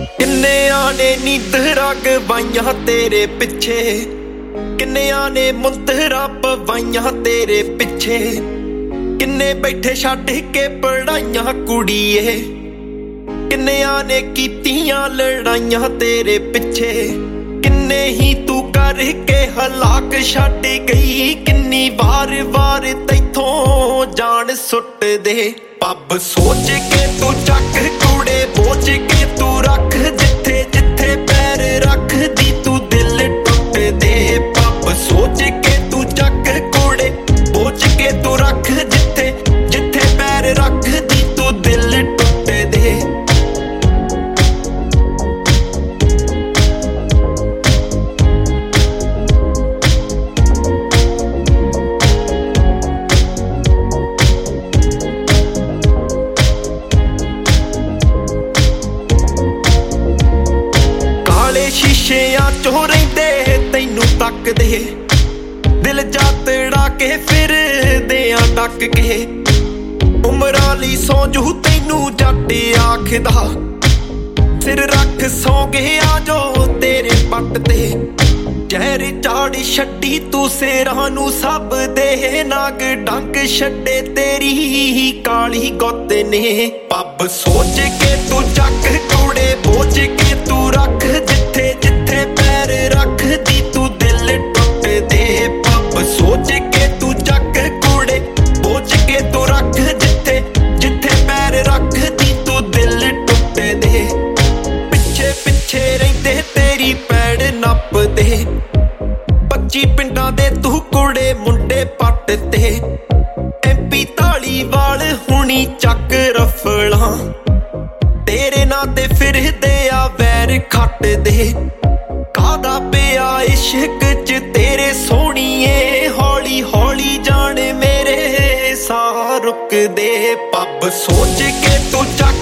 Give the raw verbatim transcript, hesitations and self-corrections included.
ਕਿੰਨਿਆਂ ਨੇ ਨੀਂਦਰਾਂ ਗਵਾਈਆਂ ਤੇਰੇ ਪਿੱਛੇ, ਕਿੰਨਿਆਂ ਨੇ ਮੁੰਦਰਾਂ ਪਵਾਈਆਂ ਤੇਰੇ ਪਿੱਛੇ, ਕਿੰਨੇ ਬੈਠੇ ਛੱਡ ਕੇ ਪੜਾਈਆਂ ਕੁੜੀਏ, ਕਿੰਨਿਆਂ ਨੇ ਕੀਤੀਆਂ ਲੜਾਈਆਂ ਤੇਰੇ ਪਿੱਛੇ, ਕਿੰਨੇ ਹੀ ਤੂੰ ਕਰਕੇ ਹਲਾਕ ਛੱਡ ਗਈ। ਕਿੰਨੀ ਵਾਰ ਵਾਰ ਤੈਥੋਂ ਜਾਨ ਸੁੱਟ ਦੇ ਪੱਬ ਸੋਚ ਕੇ ਤੂੰ ਚੱਕ ਕੂੜੇ ਬੋਝ ਕੇ ਤੂੰ ਰੱਖ ਜਿੱਥੇ ਜਿੱਥੇ ਪੈਰ ਰੱਖਦੀ ਤੂੰ ਦਿਲ ਟੁੱਟ ਦੇ ਪੱਬ ਸੋਚ ਕੇ ਤੂੰ ਚੱਕ ਕੂੜੇ ਬੋਝ ਕੇ ਤੂੰ ਰੱਖ ਜਿੱਥੇ ਜਿੱਥੇ ਪੈਰ ਰੱਖਦੀ ਤੂੰ ਦਿਲ ਟੁੱਟ ਦੇ। ਸ਼ੀਸ਼ਿਆਂ ਚੋਂ ਰਹਿੰਦੇ ਤੈਨੂੰ ਤੱਕਦੇ, ਦਿਲ ਜਾ ਤੜਾ ਕੇ ਫਿਰਦੇ ਆ ਡੱਕ ਕੇ। ਉਮਰਾਂ ਲਈ ਸੌਂ ਜੂ ਤੈਨੂੰ ਜੱਟ ਆਖਦਾ, ਸਿਰ ਰੱਖ ਸੌਂ ਗਿਆ ਜੋ ਤੇਰੇ ਪੱਟ ਤੇ। ਜ਼ਹਿਰ ਝਾੜ ਛੱਡੀ ਤੂੰ ਸਿਰਾਂ ਨੂੰ ਸਭ ਦੇ, ਨਾਗ ਡੰਗ ਛੱਡੇ ਤੇਰੀ ਕਾਲੀ ਗੁੱਤ ਨੇ ਪੱਬ ਸੋਚ ਕੇ ਤੂੰ ਚੱਕ ਕੂੜੇ ਬੋਝ ਕੇ ਤੂੰ ਰੱਖ ਜਿੱਥੇ ਜਿੱਥੇ ਪੈਰ ਰੱਖਦੀ ਤੂੰ ਦਿਲ ਟੁੱਟ ਦੇ ਪੱਬ ਸੋਚ ਕੇ ਤੂੰ ਚੱਕ ਕੂੜੇ ਬੋਝ ਕੇ ਤੂੰ ਰੱਖ ਜਿੱਥੇ ਜਿੱਥੇ ਪੈਰ ਰੱਖਦੀ ਤੂੰ ਦਿਲ ਟੁੱਟ ਦੇ। ਪਿੱਛੇ ਪਿੱਛੇ ਰਹਿੰਦੇ ਤੇਰੀ ਪੈੜ ਨੱਪਦੇ, ਪੱਚੀ ਪਿੰਡਾਂ ਦੇ ਤੂੰ ਕੁੜੇ ਮੁੰਡੇ ਪੱਟ ਤੇ। ਐਮਪੀ ਧਾਲੀਵਾਲ ਹੁਣੀ ਚੱਕ ਰਫਲਾਂ, ਤੇਰੇ ਨਾਂ ਤੇ ਫਿਰਦੇ ਆ ਵੈਰ ਖੱਟਦੇ। ਕਾਹਦਾ ਪਿਆ ਇਸ਼ਕ ਚ ਤੇਰੇ ਸੋਹਣੀਏ, ਹੌਲੀ ਹੌਲੀ ਜਾਣ ਮੇਰੇ ਸਾਹ ਰੁਕਦੇ ਪੱਬ ਸੋਚ ਕੇ ਤੂੰ ਚੱਕ